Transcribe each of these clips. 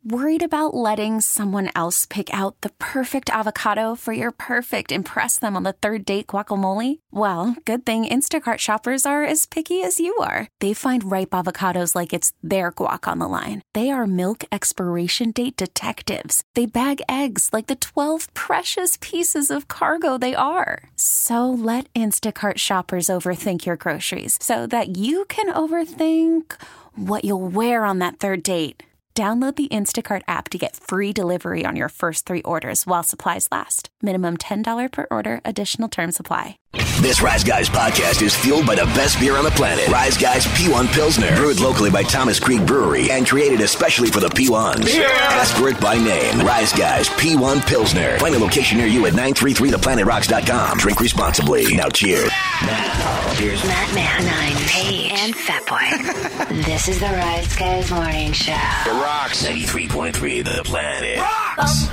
Worried about letting someone else pick out the perfect avocado for your perfect impress them on the third date guacamole? Well, good thing Instacart shoppers are as picky as you are. They find ripe avocados like it's their guac on the line. They are milk expiration date detectives. They bag eggs like the 12 precious pieces of cargo they are. So let Instacart shoppers overthink your groceries so that you can overthink what you'll wear on that third date. Download the Instacart app to get free delivery on your first 3 orders while supplies last. Minimum $10 per order. Additional terms apply. This Rise Guys podcast is fueled by the best beer on the planet. Rise Guys P1 Pilsner. Brewed locally by Thomas Creek Brewery and created especially for the P1s. Yeah. Ask for it by name. Rise Guys P1 Pilsner. Find a location near you at 933theplanetrocks.com. Drink responsibly. Now cheers. Now, here's Matt Man, Paige, and Fatboy. This is the Rise Guys Morning Show. The Rocks. 93.3 The Planet. Rocks!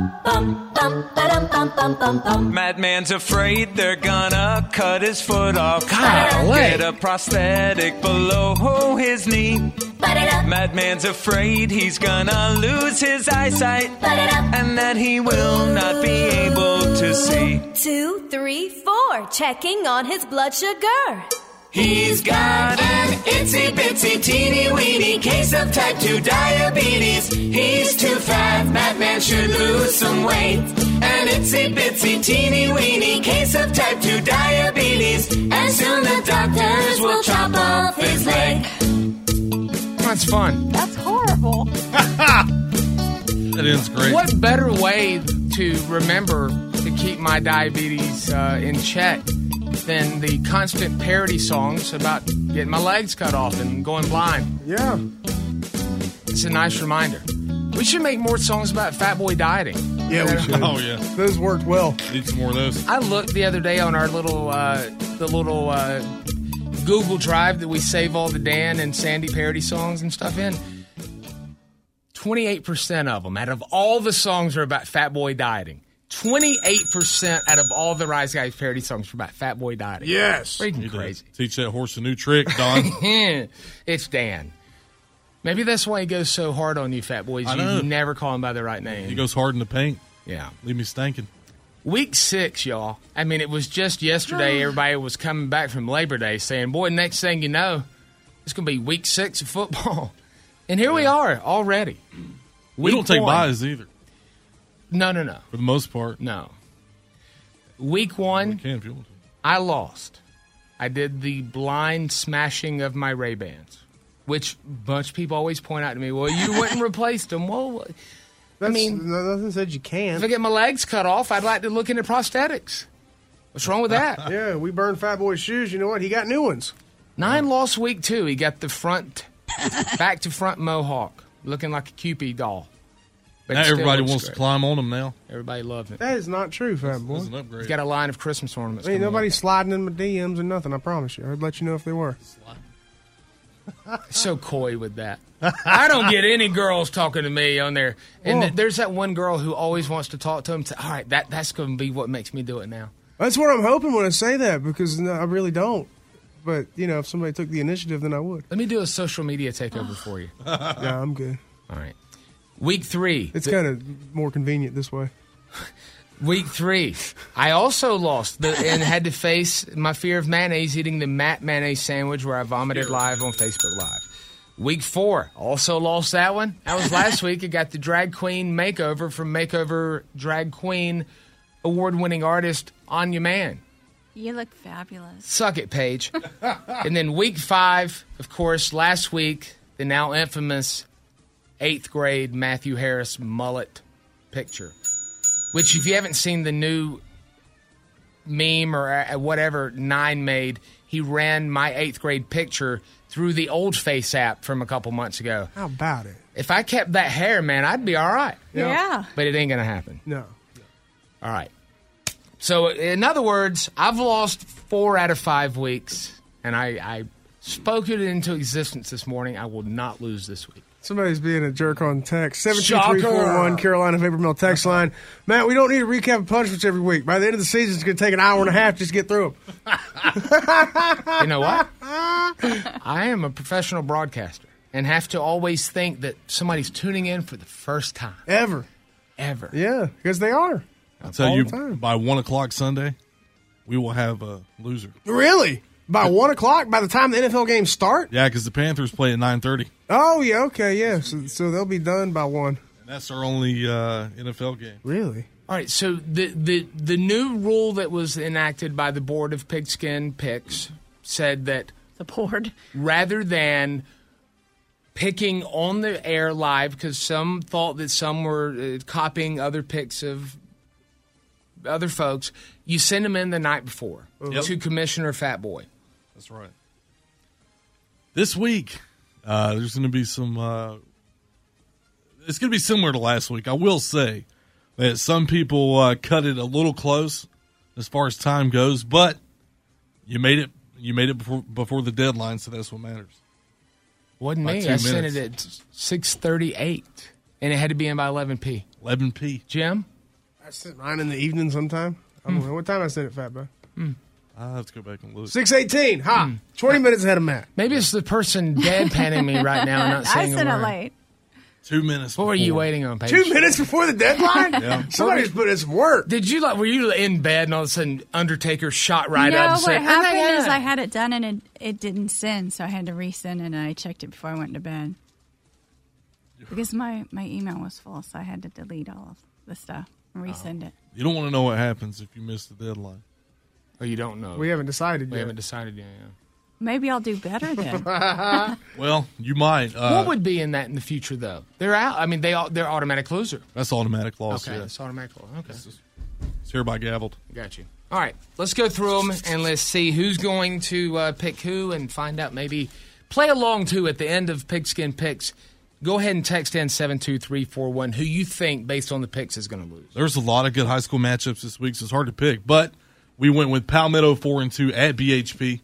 Madman's afraid they're gonna cut his foot off. Get a prosthetic below his knee. Madman's afraid he's gonna lose his eyesight and that he will not be able to see. 2, 3, 4, checking on his blood sugar. He's got an itsy-bitsy teeny-weeny case of type 2 diabetes. He's too fat, Madman should lose some weight. An itsy-bitsy teeny-weeny case of type 2 diabetes. And soon the doctors will chop off his leg. That's fun. That's horrible. That is great. What better way to remember to keep my diabetes in check than the constant parody songs about getting my legs cut off and going blind? Yeah. It's a nice reminder. We should make more songs about fat boy dieting. Yeah, we should. Oh, yeah. Those worked well. Need some more of those. I looked the other day on our little Google Drive that we save all the Dan and Sandy parody songs and stuff in. 28% of them out of all the songs are about fat boy dieting. 28% out of all the Rise Guys parody songs are about fat boy dieting. Yes. Freaking crazy. Teach that horse a new trick, Don. It's Dan. Maybe that's why he goes so hard on you, fat boys. You never call him by the right name. He goes hard in the paint. Yeah. Leave me stinking. Week 6, y'all. I mean, it was just yesterday. Everybody was coming back from Labor Day saying, boy, next thing you know, it's going to be week 6 of football. And here we are already. We don't take buys either. No. For the most part. No. Week 1, we can if you want to. I lost. I did the blind smashing of my Ray-Bans, which a bunch of people always point out to me, well, you wouldn't replace them. Well, nothing said you can. If I get my legs cut off, I'd like to look into prosthetics. What's wrong with that? Yeah, we burned Fat Boy's shoes. You know what? He got new ones. 9 lost week 2. He got the back to front mohawk, looking like a Cupid doll. But now everybody wants to climb on them now. Everybody loves it. That is not true, Fat Boy. It's an upgrade. He's got a line of Christmas ornaments. Ain't nobody sliding in my DMs or nothing, I promise you. I'd let you know if they were. So coy with that. I don't get any girls talking to me on there. And there's that one girl who always wants to talk to him. All right, that's going to be what makes me do it now. That's what I'm hoping when I say that, because I really don't. But, if somebody took the initiative, then I would. Let me do a social media takeover for you. Yeah, I'm good. All right. Week 3. It's kind of more convenient this way. Week 3. I also lost and had to face my fear of mayonnaise eating the Matt mayonnaise sandwich where I vomited live on Facebook Live. Week 4. Also lost that one. That was last week. I got the drag queen makeover from Makeover Drag Queen award-winning artist Anya Mann. You look fabulous. Suck it, Paige. And then week 5, of course, last week, the now infamous 8th grade Matthew Harris mullet picture. Which, if you haven't seen the new meme or whatever 9 made, he ran my 8th grade picture through the Old Face app from a couple months ago. How about it? If I kept that hair, man, I'd be all right. Yeah. But it ain't going to happen. No. All right. So, in other words, I've lost 4 out of 5 weeks, and I spoke it into existence this morning. I will not lose this week. Somebody's being a jerk on text. 72341 Carolina Vapor Mill text line. Matt, we don't need to recap of punishments every week. By the end of the season, it's going to take an hour and a half just to get through them. You know what? I am a professional broadcaster. and have to always think that somebody's tuning in for the first time. Ever. Yeah, because they are. I'll tell you, by 1 o'clock Sunday, we will have a loser. Really? By 1 o'clock? By the time the NFL games start? Yeah, because the Panthers play at 9:30. Oh, yeah, okay, yeah. So they'll be done by 1. And that's our only NFL game. Really? All right, so the new rule that was enacted by the Board of Pigskin Picks said that The board. rather than picking on the air live, because some thought that some were copying other picks of other folks, you send them in the night before to Commissioner Fat Boy. That's right. This week, there's going to be some. It's going to be similar to last week. I will say that some people cut it a little close as far as time goes, but you made it. You made it before the deadline, so that's what matters. Wasn't me. I sent it at 6:38, and it had to be in by 11 p. 11 p. Jim? I sent mine in the evening sometime. I don't know what time I sent it, Fat Boy. I'll have to go back and look. 6:18. 20 minutes ahead of Matt. Maybe it's the person deadpanning me right now and not I saying a sent it word. late. 2 minutes. What were you waiting on, Paige? 2 minutes before the deadline? Yeah. Somebody's put in some work. Did you were you in bed and all of a sudden Undertaker shot right up and No, said, what happened "Oh my is God." I had it done and it didn't send, so I had to resend it, and I checked it before I went to bed. Because my email was full, so I had to delete all of the stuff and resend it. You don't want to know what happens if you miss the deadline. Oh, you don't know. We haven't decided We yet. haven't decided yet. Yeah. Maybe I'll do better then. Well, you might. What would be in that in the future, though? They're out. I mean, they're automatic loser. That's automatic loss. Okay, Yeah. it's automatic loss. Okay, It's hereby gavelled. got you. All right, let's go through them and let's see who's going to pick who and find out. Maybe play along too at the end of Pigskin Picks. Go ahead and text in 72341 who you think, based on the picks, is going to lose. There's a lot of good high school matchups this week, so it's hard to pick. But we went with Palmetto 4-2 at BHP.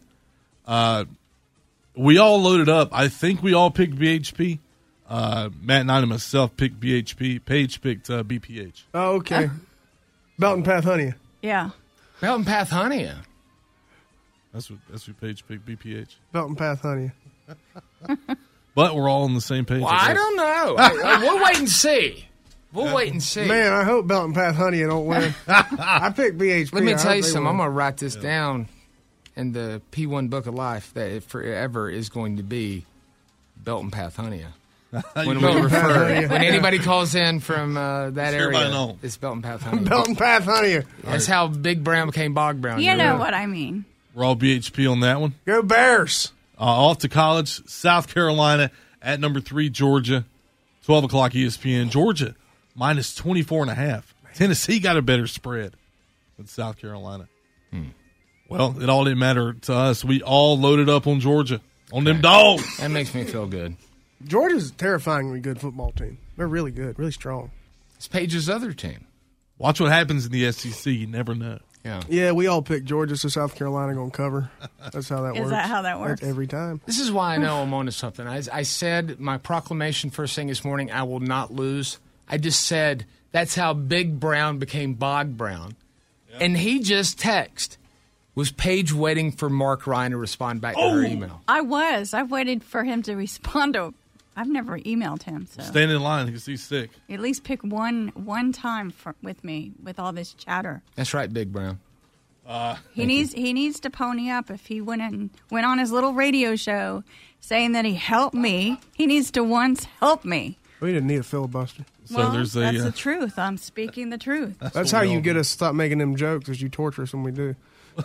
We all loaded up. I think we all picked BHP. Matt and I and myself picked BHP. Paige picked BPH. Oh, okay. Belton Path Honey. Yeah. Belton Path Honey. That's what Paige picked, BPH. Belton Path Honey. But we're all on the same page. Well, I don't know. We'll wait and see. We'll wait and see. Man, I hope Belton Path Honey don't win. I picked BHP. Let me I tell hope you they something. win. I'm going to write this down in the P1 Book of Life that it forever is going to be Belton Path Honey. When we refer, when anybody calls in from that area, it's Belton Path Honey. Belton Path Honey. That's how Big Brown became Bog Brown. You know what I mean. We're all BHP on that one. Go Bears. Off to college, South Carolina at number 3, Georgia. 12 o'clock ESPN. Georgia minus 24.5. Tennessee got a better spread than South Carolina. Well, it all didn't matter to us. We all loaded up on Georgia, on them dogs. That makes me feel good. Georgia's a terrifyingly good football team. They're really good, really strong. It's Paige's other team. Watch what happens in the SEC. You never know. Yeah, we all picked Georgia, so South Carolina going to cover. That's how that works. Is that how that works? That's every time. This is why I know I'm onto something. I said my proclamation first thing this morning, I will not lose. I just said that's how Big Brown became Bog Brown. Yep. And he just texted. Was Paige waiting for Mark Ryan to respond back to her email? I was. I waited for him to respond to. I've never emailed him, so Stand in line because he's sick. at least pick one time with me with all this chatter. That's right, Big Brown. He needs to pony up. If he went on his little radio show saying that he helped me, he needs to once help me. We didn't need a filibuster. So well, there's that's the truth. I'm speaking the truth. That's how you get us to stop making them jokes, is you torture us when we do.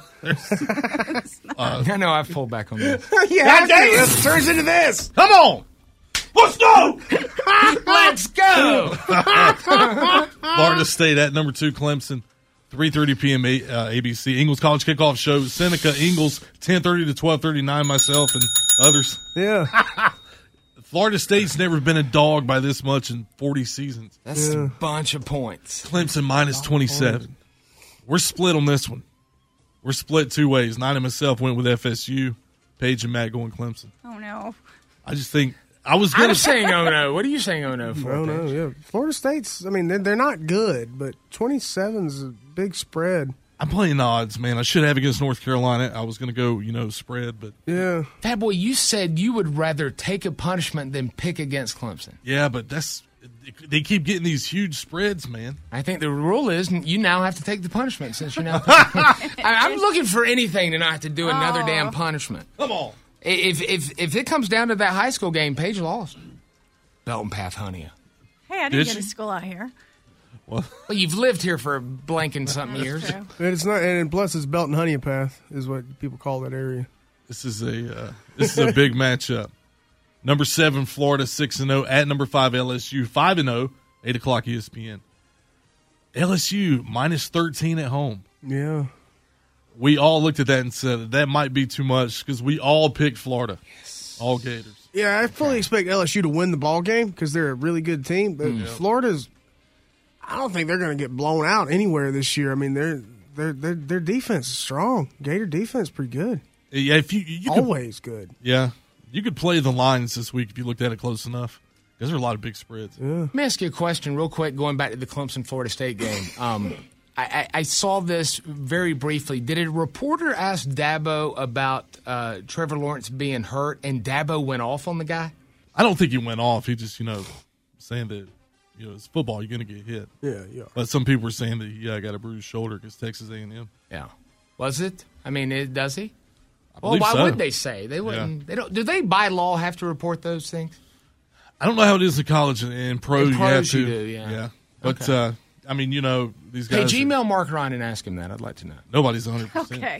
I know I've pulled back on this. Yeah, it turns into this. Come on. Let's go. Let's go. Florida State at number 2, Clemson. 3:30 p.m. ABC. Ingles College Kickoff Show. Seneca, Ingles, 10:30 to 12:39. Myself and others. Yeah. Florida State's never been a dog by this much in 40 seasons. That's a bunch of points. Clemson minus 27. We're split on this one. We're split 2 ways. Nine and myself went with FSU. Paige and Matt going Clemson. Oh no! I just think I was going I'm to saying oh no. What are you saying oh no for? Oh, no, Paige? yeah. Florida State's, I mean, they're not good, but 27's a big spread. I'm playing odds, man. I should have against North Carolina. I was going to go, spread, but Yeah. Fat Boy, you said you would rather take a punishment than pick against Clemson. yeah, but they keep getting these huge spreads, man. I think the rule is you now have to take the punishment since you now. I'm looking for anything to not have to do another damn punishment. Come on. If it comes down to that high school game, Paige lost. Belton Path, honey. Hey, I didn't Did go to you? school out here. Well, you've lived here for a blank and something years. True. And it's not, and plus it's Belton Honey Path is what people call that area. This is a big matchup. Number 7, Florida 6-0 at number 5 LSU 5-0, 8 o'clock ESPN. LSU minus 13 at home. Yeah. We all looked at that and said that might be too much because we all picked Florida. Yes. All Gators. Yeah, I fully expect LSU to win the ball game because they're a really good team. But Florida's, I don't think they're going to get blown out anywhere this year. I mean, their defense is strong. Gator defense is pretty good. Yeah, if you always good. Yeah, you could play the lines this week if you looked at it close enough. Because there are a lot of big spreads. Yeah. Let me ask you a question real quick, going back to the Clemson-Florida State game. I saw this very briefly. Did a reporter ask Dabo about Trevor Lawrence being hurt, and Dabo went off on the guy? I don't think he went off. He just, saying that, it's football. You're going to get hit. Yeah. But some people were saying that he got a bruised shoulder because Texas A&M. Yeah. Was it? I mean, does he? Well, why would they say? They wouldn't. Yeah. They don't. Do they by law have to report those things? I don't know how it is in college and pro. In you pros have to. you do, yeah. But, Okay. these Hey, guys. email Mark Ryan and ask him that. I'd like to know. Nobody's 100%. Okay.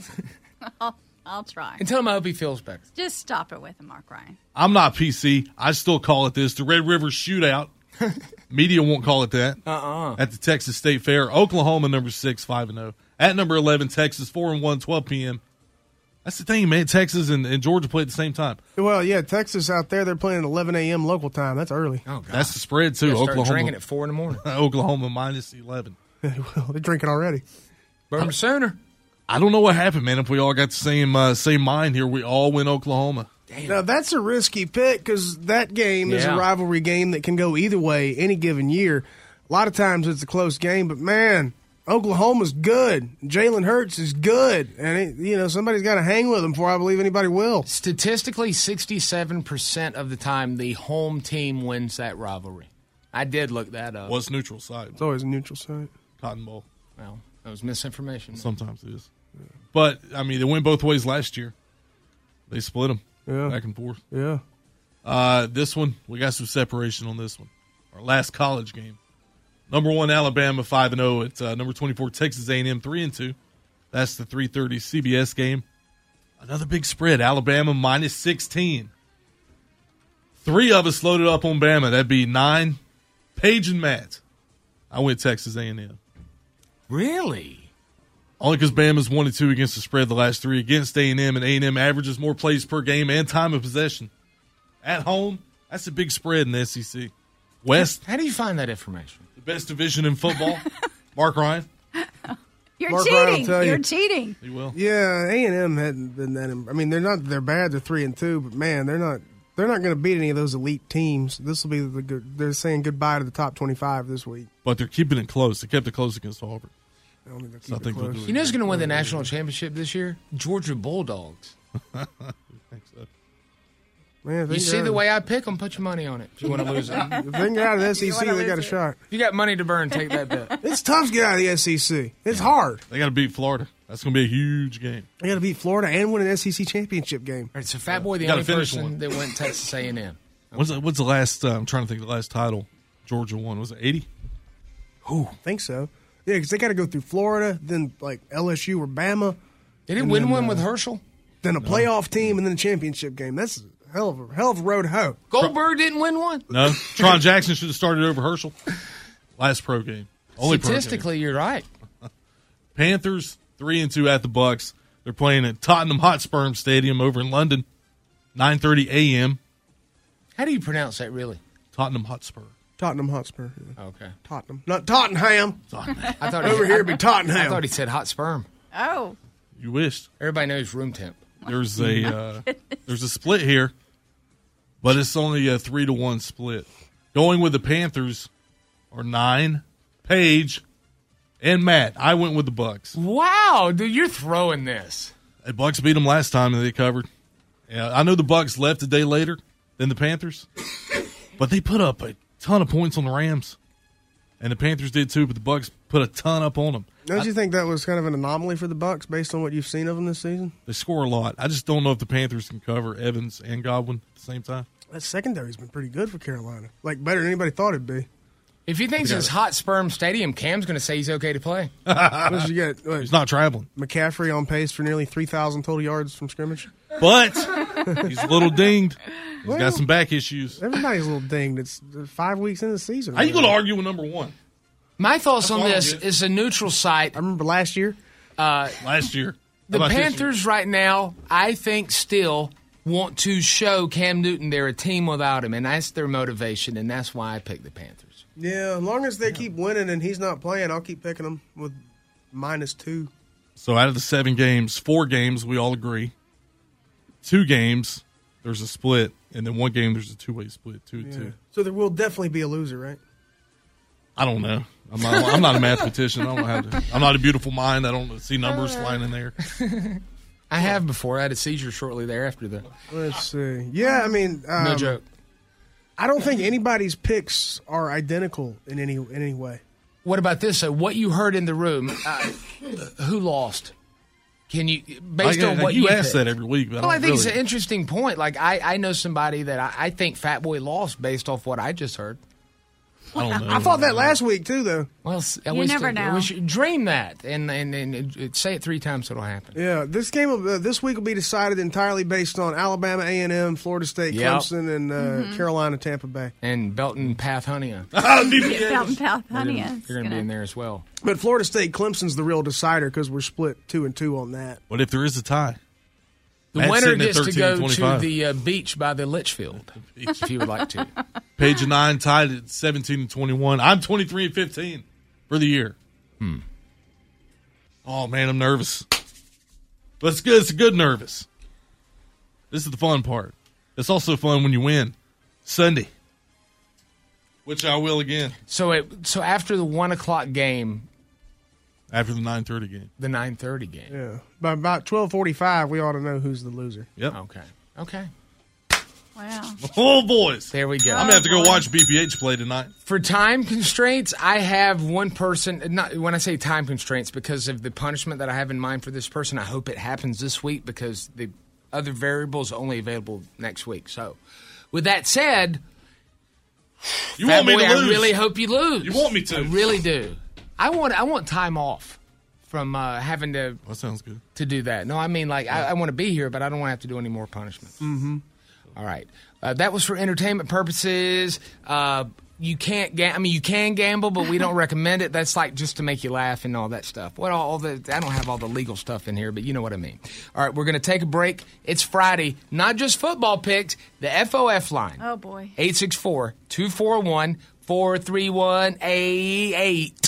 I'll try. And tell him I hope he feels better. Just stop it with him, Mark Ryan. I'm not PC. I still call it this. The Red River Shootout. Media won't call it that. At the Texas State Fair. Oklahoma, number 6, 5-0. At number 11, Texas, 4-1, 12 p.m. That's the thing, man. Texas and Georgia play at the same time. Well, yeah, Texas out there, they're playing at 11 a.m. local time. That's early. Oh, God. That's the spread, too. You gotta start Oklahoma drinking at 4 in the morning. Oklahoma minus 11. Well, they're drinking already. Burn sooner. I don't know what happened, man. If we all got the same mind here, we all win Oklahoma. Damn. Now, that's a risky pick because that game is a Yeah. rivalry game that can go either way any given year. A lot of times it's a close game, but, man, Oklahoma's good. Jalen Hurts is good. And, somebody's got to hang with him before I believe anybody will. Statistically, 67% of the time, the home team wins that rivalry. I did look that up. What's neutral side? It's always a neutral site. Cotton Bowl. Well, that was misinformation. Sometimes it is. But, they went both ways last year. They split them back and forth. Yeah. This one, we got some separation on this one. Our last college game. Number 1, Alabama, 5-0. It's number 24, Texas A&M, 3-2. That's the 3:30 CBS game. Another big spread. Alabama minus 16. 3 of us loaded up on Bama. That'd be 9. Paige and Matt. I went Texas A&M. Really? Only because Bama's 1-2 against the spread the last 3 against A&M, and A&M averages more plays per game and time of possession. At home, that's a big spread in the SEC. West, How do you find that information? the best division in football. Mark Ryan, You're Mark Ryan will cheating. tell you. You're cheating. he will. Yeah, A&M hadn't been that. I mean, they're bad. They're 3-2, but man, they're not going to beat any of those elite teams. This will be the good. They're saying goodbye to the top 25 this week. But they're keeping it close. They kept it close against Auburn. I don't think they'll keep So I it think they'll close. do it. You know who's going to win the national championship this year? Georgia Bulldogs. I think so. Man, if they You can see get the out way I pick them, put your money on it if you want to lose it. of- If they can get out of the SEC, they got a shot. If you got money to burn, take that bet. It's tough to get out of the SEC. It's hard. They got to beat Florida. That's going to be a huge game. They got to beat Florida and win an SEC championship game. All right, so Fat Boy, the Gotta only finish person one. that went Texas A&M. What's the last? I'm trying to think. The last title Georgia won, was it 80? I think so. Yeah, because they got to go through Florida, then like LSU or Bama, Did it And win then, one with Herschel? then a playoff team, and then a championship game. That's a hell of a road to hoe. Goldberg didn't win one? No. Tron Jackson should have started over Herschel. Last pro game. Only pro game. Statistically, you're right. Panthers 3-2 at the Bucks. They're playing at Tottenham Hotspur Stadium over in London. 9:30 a.m. How do you pronounce that, really? Tottenham Hotspur. Tottenham Hotspur. Yeah. Okay. Tottenham. Not Tottenham. I thought Over here it'd be Tottenham. I thought he said hot sperm. Oh. You wished. Everybody knows room temp. There's a split here, but it's only a 3-1 split. Going with the Panthers are 9, Paige, And Matt, I went with the Bucks. Wow, dude, you're throwing this. The Bucks beat them last time, and they covered. Yeah, I know the Bucks left a day later than the Panthers, but they put up a ton of points on the Rams, and the Panthers did too. But the Bucks put a ton up on them. Don't you think that was kind of an anomaly for the Bucks based on what you've seen of them this season? They score a lot. I just don't know if the Panthers can cover Evans and Godwin at the same time. That secondary's been pretty good for Carolina, like better than anybody thought it'd be. If he thinks it's hot sperm stadium, Cam's going to say he's okay to play. What did you get? He's not traveling. McCaffrey on pace for nearly 3,000 total yards from scrimmage. But he's a little dinged. He's got some back issues. Everybody's a little dinged. It's 5 weeks into the season. How you going to argue with number one? My thoughts on this is a neutral site. I remember last year. Last year. The Panthers right now, I think, still want to show Cam Newton they're a team without him, and that's their motivation, and that's why I picked the Panthers. Yeah, as long as they keep winning and he's not playing, I'll keep picking them with -2. So out of the 7 games, 4 games, we all agree. 2 games, there's a split, and then 1 game, there's a 2-way split, 2-2. So there will definitely be a loser, right? I don't know. I'm not a mathematician. I don't know how to. I'm not a beautiful mind. I don't see numbers flying in there. I have before. I had a seizure shortly thereafter, though. Let's see. Yeah, I mean, no joke. I don't think anybody's picks are identical in any way. What about this? What you heard in the room? Who lost? Can you based on what you ask picked? that every week? But I think it's an interesting point. Like I know somebody that I think Fat Boy lost based off what I just heard. I don't know. I thought that last week too, though. Well, you never know. We should dream that and say it 3 times so it'll happen. Yeah, this week will be decided entirely based on Alabama A&M, Florida State, Clemson, and Carolina, Tampa Bay, and Belton Pathhunia. Belton Pathhunia. You're going to be in there as well. But Florida State, Clemson's the real decider because we're split 2-2 on that. But if there is a tie, the Matt's winner gets to go 13-25. to the beach by the Litchfield, if you would like to. Page of 9 tied at 17-21. I'm 23-15 for the year. Oh man, I'm nervous. But it's good. It's a good nervous. This is the fun part. It's also fun when you win Sunday, which I will again. So after the 1:00 game, after the 9:30 game, the 9:30 game. Yeah, by about 12:45, we ought to know who's the loser. Yep. Okay. Wow. Oh boys, there we go. I'm gonna have to go watch BPH play tonight. For time constraints, I have one person. Not when I say time constraints, because of the punishment that I have in mind for this person. I hope it happens this week because the other variables are only available next week. So, with that said, you want me to lose? I really hope you lose. You want me to? I really do. I want time off from having to. That sounds good. To do that. No, I mean I want to be here, but I don't want to have to do any more punishments. Mm-hmm. All right. That was for entertainment purposes. You can't you can gamble, but we don't recommend it. That's like just to make you laugh and all that stuff. I don't have all the legal stuff in here, but you know what I mean. All right, we're going to take a break. It's Friday. Not just football picks, the FOF line. Oh, boy. 864-241-4188.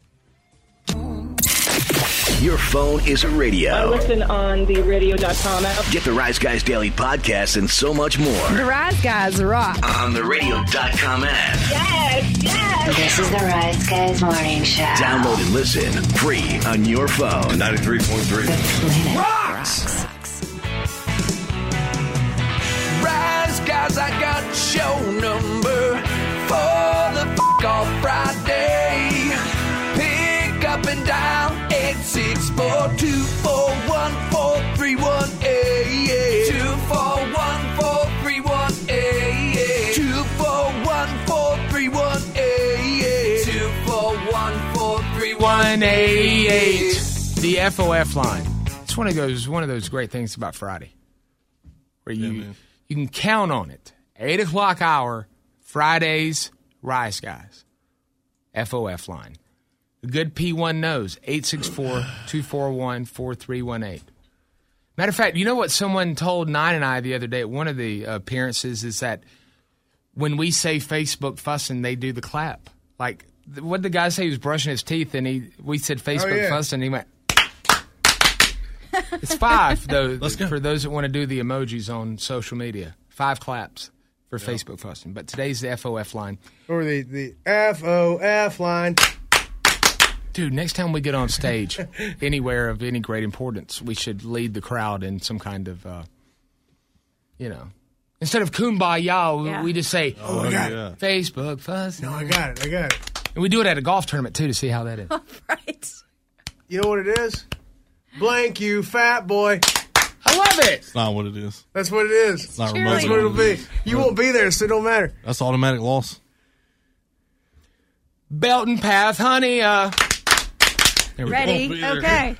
Your phone is a radio. I listen on the radio.com app. Get the Rise Guys Daily Podcast and so much more. The Rise Guys rock. On the radio.com app. Yes. This is the Rise Guys Morning Show. Download and listen free on your phone. 93.3. Rocks. Rise Guys, I got show number for the off Friday. Pick up and dial 864-241-4318. 241-4318. 241-4318. 241-4318. The FOF line. It's one of those great things about Friday, where you can count on it. 8 o'clock hour, Fridays, Rise Guys. FOF line. The good P1 knows, 864-241-4318. Matter of fact, you know what someone told Nine and I the other day at one of the appearances is that when we say Facebook fussing, they do the clap. Like, what did the guy say? He was brushing his teeth, and we said Facebook fussing, and he went, It's 5, though, for those that want to do the emojis on social media. 5 claps for Facebook fussing. But today's the FOF line. Or the FOF line. Dude, next time we get on stage, anywhere of any great importance, we should lead the crowd in some kind of, instead of kumbaya, we just say, I got it. Facebook fuzz. No, I got it. And we do it at a golf tournament, too, to see how that is. Right. You know what it is? Blank you, fat boy. I love it. It's not what it is. That's what it is. It's not That's what it'll be. You won't be there, so it don't matter. That's automatic loss. Belton Path, honey. There we Ready? won't be there. Okay.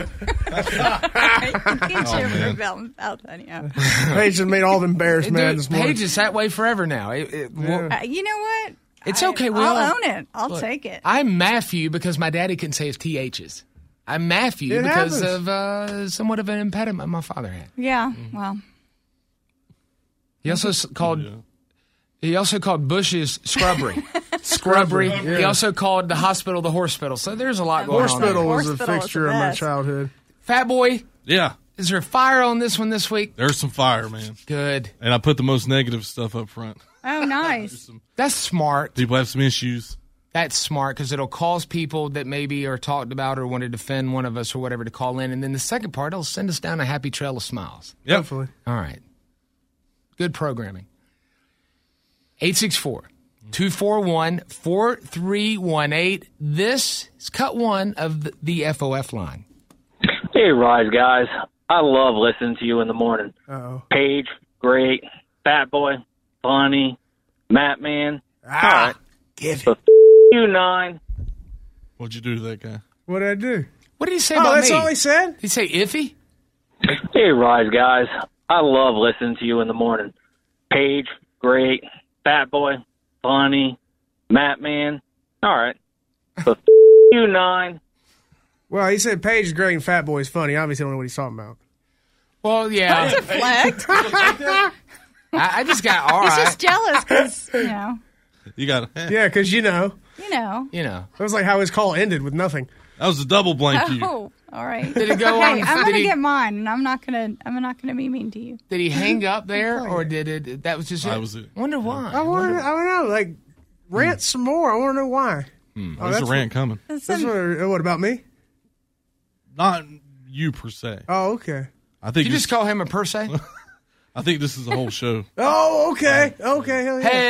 Get Oh, your man. belt out, honey. Paige just made all the embarrassed man this morning. Paige is that way forever now. You know what? It's okay. I'll own it. I'll Look, take it. I'm Matthew because my daddy couldn't say his THs. I'm Matthew It because happens. of somewhat of an impediment my father had. Yeah. Well, He also called Bush's Scrubbery. Scrubbery. Yeah. He also called the hospital the Hospital. So there's a lot going on. Hospital there. was a Hospital is fixture the of my best. childhood. Fat boy, Yeah. is there fire on this one this week? There's some fire, man. Good. And I put the most negative stuff up front. oh, nice. That's smart. People have some issues. That's smart because it'll cause people that maybe are talked about or want to defend one of us or whatever to call in. And then the second part, it'll send us down a happy trail of smiles. Yep. Hopefully. All right. Good programming. 864-241-4318. This is cut one of the FOF line. Hey, Rise guys. I love listening to you in the morning. Uh-oh. Paige, great. Fat Boy, funny. Matt Man. Ah, give But you 9. What'd you do to that guy? What did I do? What did he say Oh, about that's me? all he said? Did he say iffy? Hey, Rise guys. I love listening to you in the morning. Paige, great. Fat Boy, funny. Matt Man. All right. But you 9. Well, he said Paige is great and Fat Boy's funny. Obviously, I don't know what he's talking about. Well, yeah. Deflect. I just got all He's right. just jealous because, You got Yeah, because, Oh, that was like how his call ended with nothing. That was a double blank you. Oh, all right. Did it go Hey, on? I'm Did gonna he- get mine, and I'm not gonna be mean to you. Did he hang up there, or did it? That was just it. That was it. Wonder why. I don't know. Like, rant some more. I want to know why. There's a rant coming. That's what about me? Not you per se. Oh, okay. I Did think you just call him a per se? I think this is the whole show. Oh, okay. Okay. Hell yeah.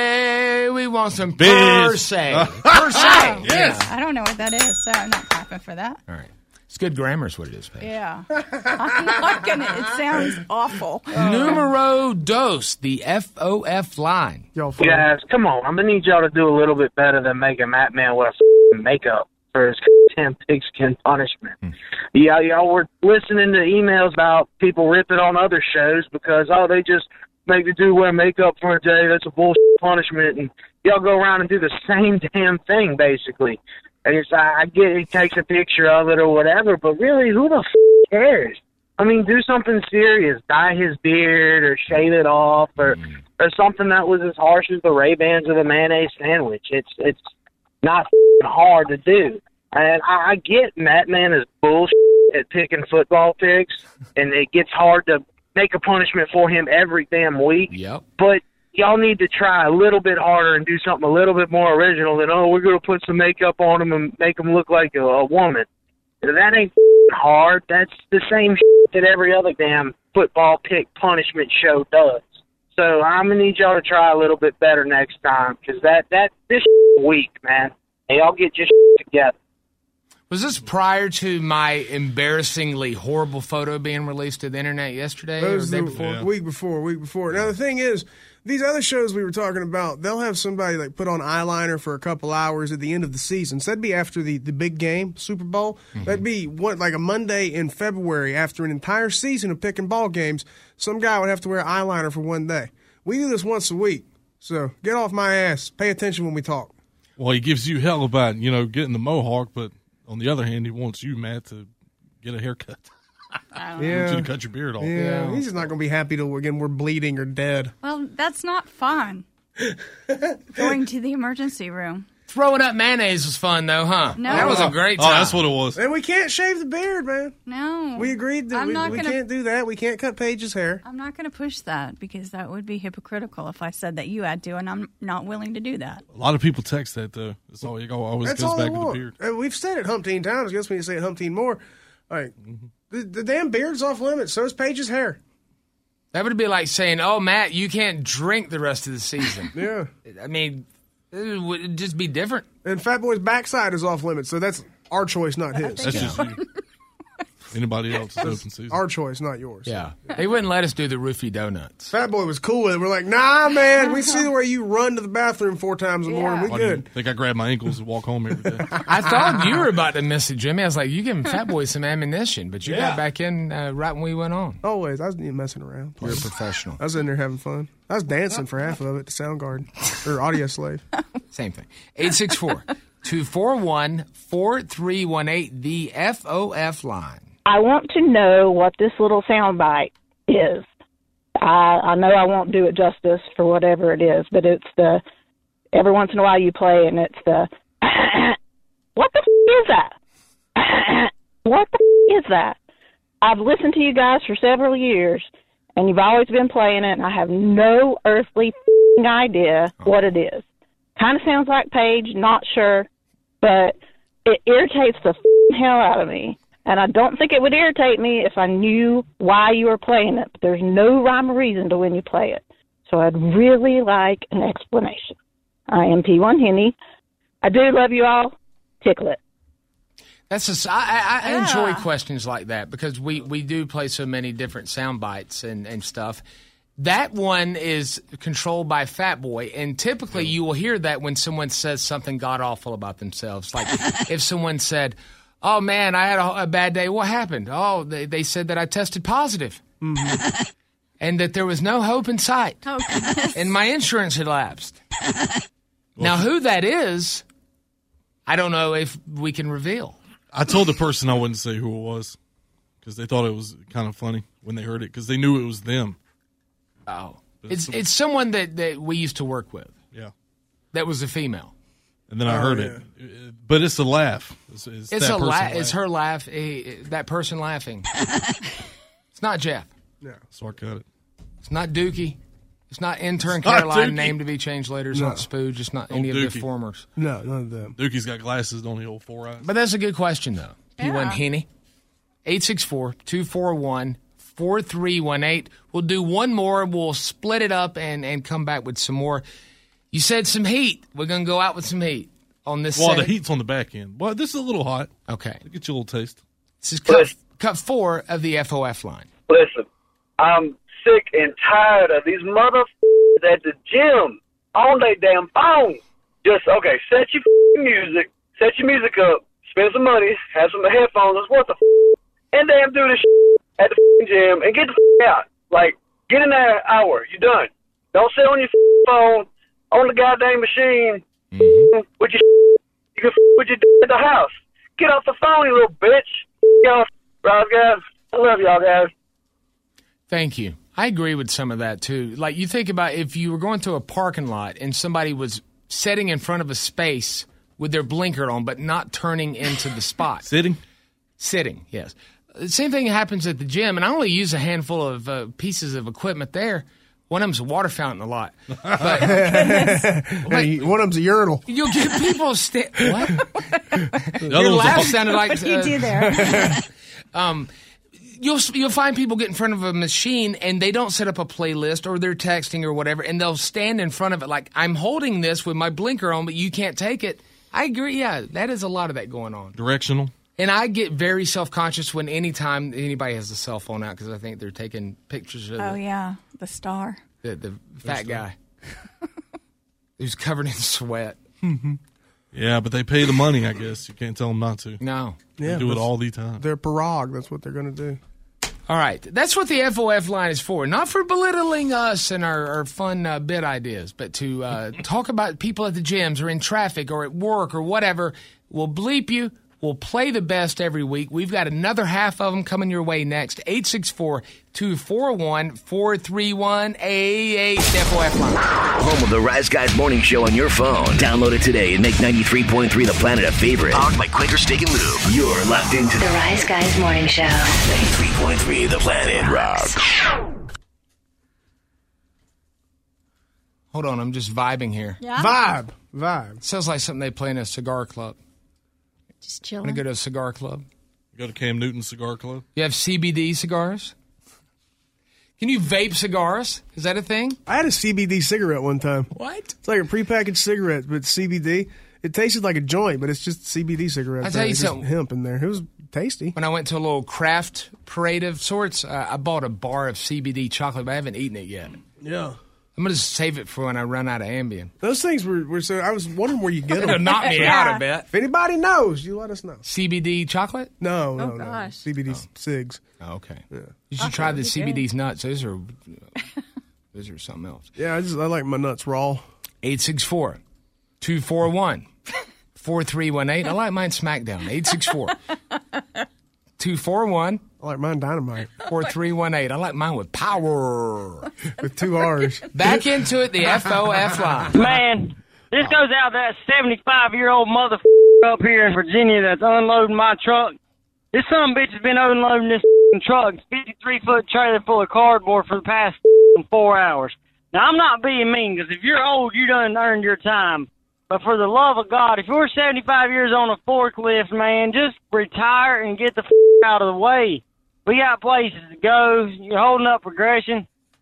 Hey, we want some Biz. per se. Per se. Yes. I don't know what that is, so I'm not clapping for that. All right. It's good grammar is what it is, Paige. Yeah. I'm not gonna. It sounds awful. Numero dos, the FOF line. Y'all Guys, come on. I'm going to need y'all to do a little bit better than making Matt Man wear makeup for his damn pigskin punishment. Yeah, y'all were listening to emails about people ripping on other shows because, they just make the dude wear makeup for a day. That's a bullshit punishment. And y'all go around and do the same damn thing, basically. And it's, I get he takes a picture of it or whatever, but really, who the cares? I mean, do something serious. Dye his beard or shave it off or something that was as harsh as the Ray-Bans or the mayonnaise sandwich. It's not hard to do. And I get Matt Man is bullshit at picking football picks, and it gets hard to make a punishment for him every damn week. Yep. But y'all need to try a little bit harder and do something a little bit more original than, we're going to put some makeup on him and make him look like a woman. That ain't hard. That's the same that every other damn football pick punishment show does. So I'm going to need y'all to try a little bit better next time because this weak, man. Hey, y'all get your together. Was this prior to my embarrassingly horrible photo being released to the internet yesterday That or was the day the before? week before. Now, the thing is, these other shows we were talking about, they'll have somebody like put on eyeliner for a couple hours at the end of the season. So that'd be after the big game, Super Bowl. That'd be like a Monday in February after an entire season of picking ball games. Some guy would have to wear eyeliner for one day. We do this once a week. So get off my ass. Pay attention when we talk. Well, he gives you hell about, getting the mohawk, but on the other hand, he wants you, Matt, to get a haircut. He wants you to cut your beard off. Yeah, he's just not going to be happy till we're bleeding or dead. Well, that's not fun. Going to the emergency room. Throwing up mayonnaise was fun, though, huh? No. That was a great time. Oh, that's what it was. And we can't shave the beard, man. No. We agreed that we can't do that. We can't cut Paige's hair. I'm not going to push that because that would be hypocritical if I said that you had to, and I'm not willing to do that. A lot of people text that, though. It's all, it always That's goes all back they to the want. beard. And we've said it Humpteen times. I guess we need to say it Humpteen more. Like, the damn beard's off limits. So is Paige's hair. That would be like saying, oh, Matt, you can't drink the rest of the season. Yeah. I mean, it would just be different. And Fat Boy's backside is off limits, so that's our choice, not his. That's just you. Anybody else is open season. Our choice, not yours. Yeah. They wouldn't let us do the roofie donuts. Fat Boy was cool with it. We're like, nah, man. We see the way you run to the bathroom 4 times a morning. We Why do you good. think I grab my ankles and walk home every day? I thought you were about to miss it, Jimmy. I was like, you giving Fat Boy some ammunition, but you got back in right when we went on. Always. I was messing around. You're a professional. I was in there having fun. I was dancing for half of it to Soundgarden or Audio Slave. Same thing. 864-241-4318, the FOF line. I want to know what this little soundbite is. I know I won't do it justice for whatever it is, but it's the every once in a while you play and it's the what the is that? What the is that? I've listened to you guys for several years, and you've always been playing it, and I have no earthly idea what it is. Kind of sounds like Paige, not sure, but it irritates the hell out of me. And I don't think it would irritate me if I knew why you were playing it. But there's no rhyme or reason to when you play it. So I'd really like an explanation. I am P1 Henny. I do love you all. Tickle it. I enjoy questions like that because we do play so many different sound bites and stuff. That one is controlled by Fat Boy, and typically you will hear that when someone says something god-awful about themselves. Like if someone said, oh, man, I had a bad day. What happened? Oh, they said that I tested positive and that there was no hope in sight. Oh, goodness. And my insurance had lapsed. Now, who that is, I don't know if we can reveal. I told the person I wouldn't say who it was because they thought it was kind of funny when they heard it because they knew it was them. Oh. It's someone that we used to work with. Yeah. That was a female. And then I heard it. But it's a laugh. It's It's her laugh. That person laughing. It's not Jeff. Yeah. So I cut it. It's not Dookie. It's not intern not Caroline, Dookie. name to be changed later. It's not Spooge. It's not any of the formers. No, none of them. Dookie's got glasses, don't he? Hold 4 eyes. But that's a good question, though. P1 Yeah. Henny. 864-241-4318. We'll do one more. We'll split it up and come back with some more. You said some heat. We're going to go out with some heat on this Well, segment. the heat's on the back end. Well, this is a little hot. Okay. I'll get you a little taste. This is cut 4 of the FOF line. Listen, I'm sick and tired of these motherfuckers at the gym on their damn phone. Just, okay, set your music up, spend some money, have some headphones, what the and damn do this at the gym and get the out. Like, get in there an hour, you're done. Don't sit on your phone on the goddamn machine with your you can with your at the house. Get off the phone, you little bitch. Y'all, guys, I love y'all guys. Thank you. I agree with some of that, too. Like, you think about if you were going to a parking lot and somebody was sitting in front of a space with their blinker on but not turning into the spot. Sitting, yes. The same thing happens at the gym, and I only use a handful of pieces of equipment there. One of them's a water fountain a lot. But, one of them's a urinal. You'll get people what? The Your other one's laugh a- sounded like... What do you do there? You'll find people get in front of a machine and they don't set up a playlist or they're texting or whatever, and they'll stand in front of it like, I'm holding this with my blinker on, but you can't take it. I agree. Yeah, that is a lot of that going on. directional. And I get very self-conscious when anytime anybody has a cell phone out because I think they're taking pictures of Oh, yeah. The star. the fat guy who's covered in sweat. Yeah, but they pay the money, I guess. You can't tell them not to. No. They do it all the time. They're parag. That's what they're going to do. All right. That's what the FOF line is for. Not for belittling us and our fun bit ideas, but to talk about people at the gyms or in traffic or at work or whatever. We'll bleep you. will play the best every week. We've got another half of them coming your way next. 864-241-4318. FOF line. Home of the Rise Guys Morning Show on your phone. Download it today and make 93.3 The Planet a favorite. Powered by Quaker Steak and Lube. You're locked into The Rise Guys Morning Show. 93.3 The Planet Rock. Hold on, I'm just vibing here. Yeah? Vibe. Sounds like something they play in a cigar club. Just Want chilling. to go to a cigar club? Go to Cam Newton Cigar Club. You have CBD cigars? Can you vape cigars? Is that a thing? I had a CBD cigarette one time. What? It's like a prepackaged cigarette, but CBD. It tasted like a joint, but it's just CBD cigarette. I'll tell you It's just something. hemp in there. It was tasty. When I went to a little craft parade of sorts, I bought a bar of CBD chocolate, but I haven't eaten it yet. Yeah. I'm going to save it for when I run out of Ambien. Those things were so. I was wondering where you get It'll them. knock me out a bit. If anybody knows, you let us know. CBD chocolate? No. gosh. CBD cigs. Oh, okay. Yeah. You should try the CBD's nuts. Those are something else. Yeah, I like my nuts raw. 864-241-4318. I like mine Smackdown. 864-241. I like mine dynamite 4318. I like mine with power. with 2 R's. Back into it, the FOF line. Man, this goes out to that 75-year-old motherfucker up here in Virginia that's unloading my truck. This son of a bitch has been unloading this truck, 53-foot trailer full of cardboard for the past 4 hours. Now, I'm not being mean, because if you're old, you done earned your time. But for the love of God, if you're 75 years on a forklift, man, just retire and get the out of the way. We got places to go. You're holding up progression.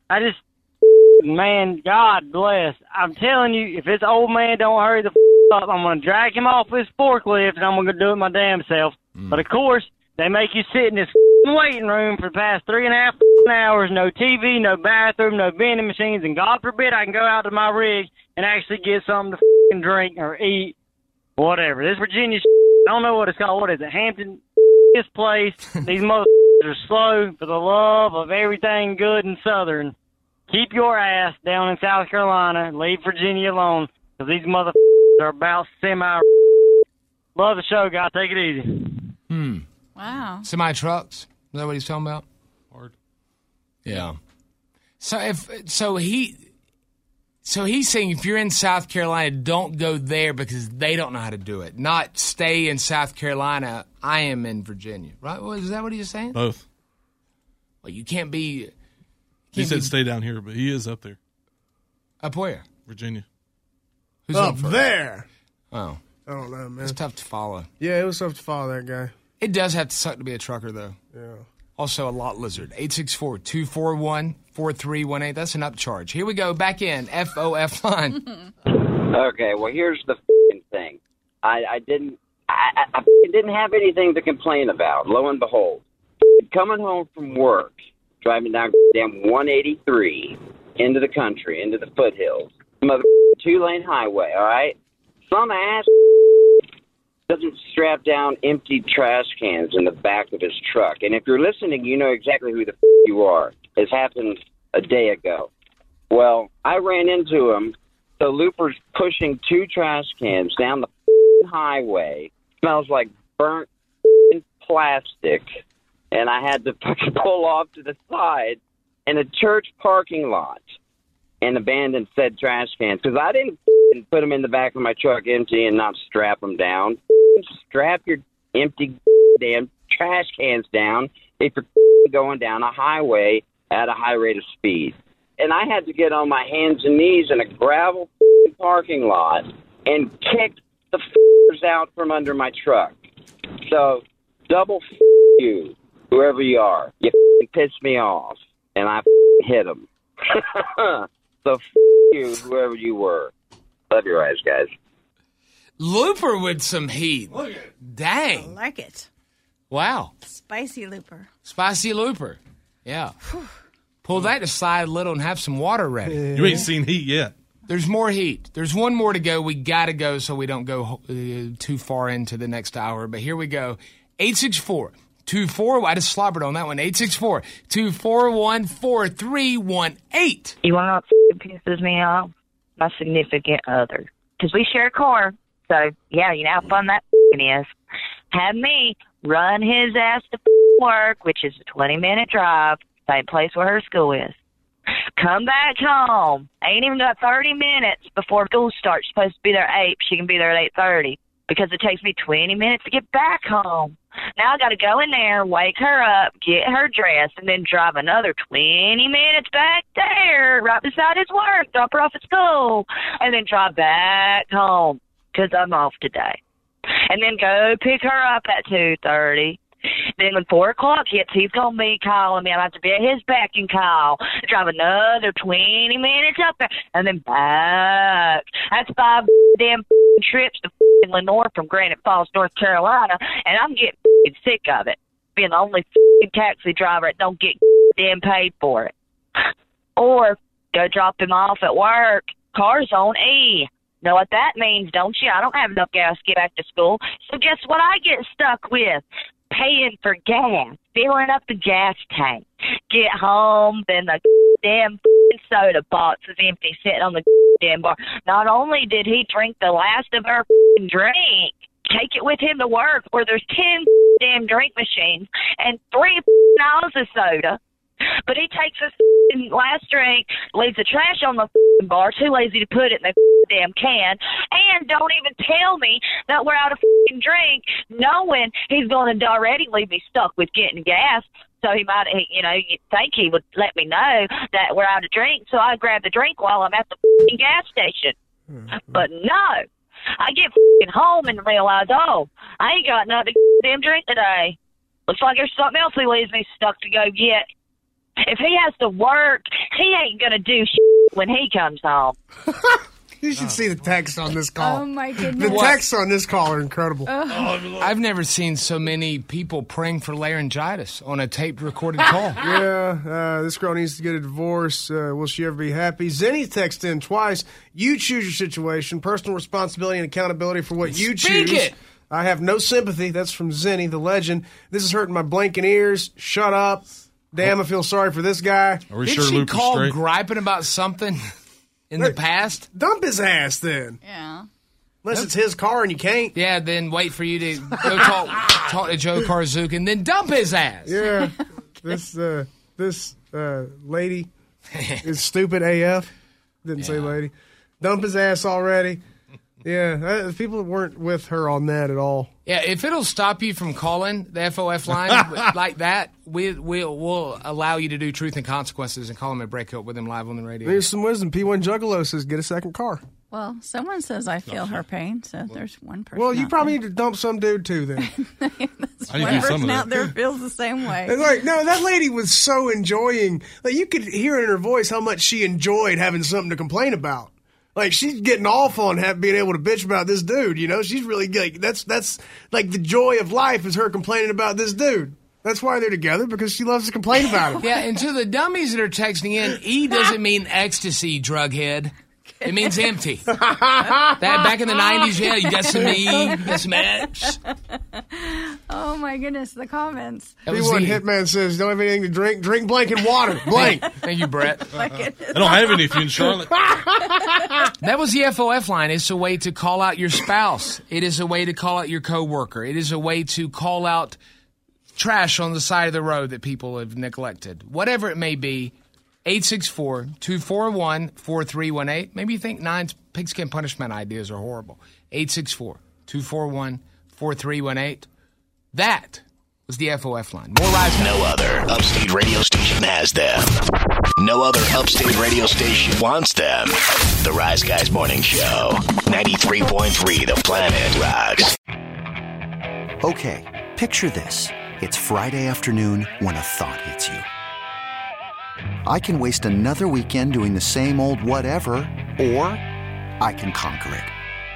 Man, God bless. I'm telling you, if this old man don't hurry the up, I'm going to drag him off this forklift, and I'm going to do it my damn self. But, of course, they make you sit in this waiting room for the past 3.5 hours, no TV, no bathroom, no vending machines, and God forbid I can go out to my rig and actually get something to drink or eat, whatever. This Virginia I don't know what it's called. What is it? Hampton, this place. These motherfuckers are slow for the love of everything good and southern. Keep your ass down in South Carolina. Leave Virginia alone, because these motherfuckers are about semi. Love the show, guys. Take it easy. Wow. Semi-trucks? Is that what he's talking about? Hard. Yeah. So he's saying if you're in South Carolina, don't go there because they don't know how to do it. Not stay in South Carolina. I am in Virginia. Right? Is that what he was saying? Both. Well, you can't be. He said stay down here, but he is up there. Up where? Virginia. Who's up first? there? Oh. I don't know, man. It's tough to follow. Yeah, it was tough to follow that guy. It does have to suck to be a trucker, though. Yeah. Also, a lot lizard. 864-241-4318. That's an upcharge. Here we go. Back in. FOF line. Okay, well, here's the thing. I didn't have anything to complain about. Lo and behold, coming home from work, driving down damn 183 into the country, into the foothills, mother 2-lane highway, all right? Some ass doesn't strap down empty trash cans in the back of his truck. And if you're listening, you know exactly who the you are. This happened a day ago. Well, I ran into him. The looper's pushing 2 trash cans down the highway. Smells like burnt plastic. And I had to pull off to the side in a church parking lot and abandon said trash cans. Because I didn't put them in the back of my truck empty and not strap them down. Strap your empty damn trash cans down if you're going down a highway at a high rate of speed. And I had to get on my hands and knees in a gravel parking lot and kick the out from under my truck. So double you, whoever you are. You pissed me off, and I hit him. So you, whoever you were. Love your eyes, guys. Looper with some heat. Dang. I like it. Wow. Spicy looper. Spicy looper. Yeah. Pull that aside a little and have some water ready. You ain't seen heat yet. There's more heat. There's one more to go. We got to go so we don't go too far into the next hour. But here we go. 864-24. I just slobbered on that one. 864-241-4318. You want to know what pisses me off? My significant other. Because we share a car. So, yeah, you know how fun that is. Had me run his ass to work, which is a 20-minute drive, same place where her school is. Come back home. Ain't even got 30 minutes before school starts. Supposed to be there at 8. She can be there at 8:30 because it takes me 20 minutes to get back home. Now I got to go in there, wake her up, get her dressed, and then drive another 20 minutes back there, right beside his work, drop her off at school, and then drive back home because I'm off today. And then go pick her up at 2:30. Then when 4 o'clock hits, he's going to be calling me. I have to be at his beck and call. Drive another 20 minutes up there and then back. That's 5 damn trips to Lenore from Granite Falls, North Carolina, and I'm getting sick of it. Being the only taxi driver that don't get damn paid for it. Or go drop him off at work. Car's on E. Know what that means, don't you? I don't have enough gas to get back to school. So guess what I get stuck with? Paying for gas, filling up the gas tank. Get home, then the damn soda box is empty, sitting on the damn bar. Not only did he drink the last of her drink, take it with him to work where there's 10 damn drink machines and 3 ounces of soda. But he takes his last drink, leaves the trash on the bar, too lazy to put it in the damn can, and don't even tell me that we're out of drink, knowing he's going to already leave me stuck with getting gas. So he might, you'd think he would let me know that we're out of drink, so I grab the drink while I'm at the gas station. But no, I get home and realize, oh, I ain't got nothing to damn drink today. Looks like there's something else he leaves me stuck to go get. If he has to work, he ain't going to do shit when he comes home. You should see the text on this call. Oh, my goodness. The texts on this call are incredible. I've never seen so many people praying for laryngitis on a taped recorded call. Yeah, this girl needs to get a divorce. Will she ever be happy? Zenny texted in twice. You choose your situation, personal responsibility and accountability for what you choose. Speak it! I have no sympathy. That's from Zenny, the legend. This is hurting my blanking ears. Shut up. Damn, I feel sorry for this guy. Are we Did sure she Luke is call straight? griping about something in the past? Dump his ass then. Yeah. Unless it's his car and you can't. Yeah, then wait for you to go talk to Joe Karzook and then dump his ass. Yeah. This lady is stupid AF. Didn't say lady. Dump his ass already. Yeah, people weren't with her on that at all. Yeah, if it'll stop you from calling the FOF line like that, we'll allow you to do Truth and Consequences and call him and break up with him live on the radio. Here's some wisdom. P1 Juggalo says, get a second car. Well, someone says I feel her pain, so there's one person. Well, you out probably need to dump some dude too then. one person out there feels the same way. It's like, no, that lady was so enjoying. Like, you could hear in her voice how much she enjoyed having something to complain about. Like, she's getting off on being able to bitch about this dude, you know? She's really, like, that's like the joy of life is her complaining about this dude. That's why they're together, because she loves to complain about him. Yeah, and to the dummies that are texting in, E doesn't mean ecstasy, drughead. It means empty. That back in the 90s, yeah, you got some E, you got some X. Oh, my goodness, the comments. P1 Hitman says, don't have anything to drink. Drink blank and water. Blank. Thank you, Brett. I don't have anything in Charlotte. That was the FOF line. It's a way to call out your spouse. It is a way to call out your coworker. It is a way to call out trash on the side of the road that people have neglected. Whatever it may be, 864-241-4318. Maybe you think Nine's pigskin punishment ideas are horrible. 864-241-4318. That was the FOF line. More Rise. No other upstate radio station has them. No other upstate radio station wants them. The Rise Guys Morning Show. 93.3 The Planet Rocks. Okay, picture this. It's Friday afternoon when a thought hits you. I can waste another weekend doing the same old whatever, or I can conquer it.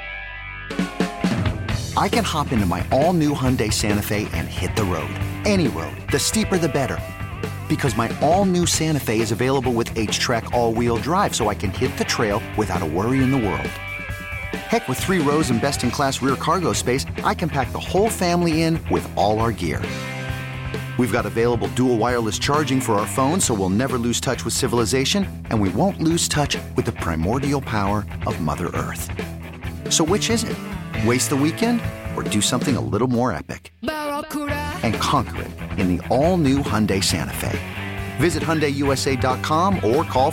I can hop into my all-new Hyundai Santa Fe and hit the road. Any road. The steeper, the better. Because my all-new Santa Fe is available with H-Track all-wheel drive, so I can hit the trail without a worry in the world. Heck, with 3 rows and best-in-class rear cargo space, I can pack the whole family in with all our gear. We've got available dual wireless charging for our phones, so we'll never lose touch with civilization, and we won't lose touch with the primordial power of Mother Earth. So which is it? Waste the weekend or do something a little more epic and conquer it in the all-new Hyundai Santa Fe. Visit HyundaiUSA.com or call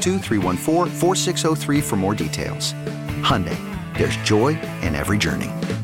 562-314-4603 for more details. Hyundai, there's joy in every journey.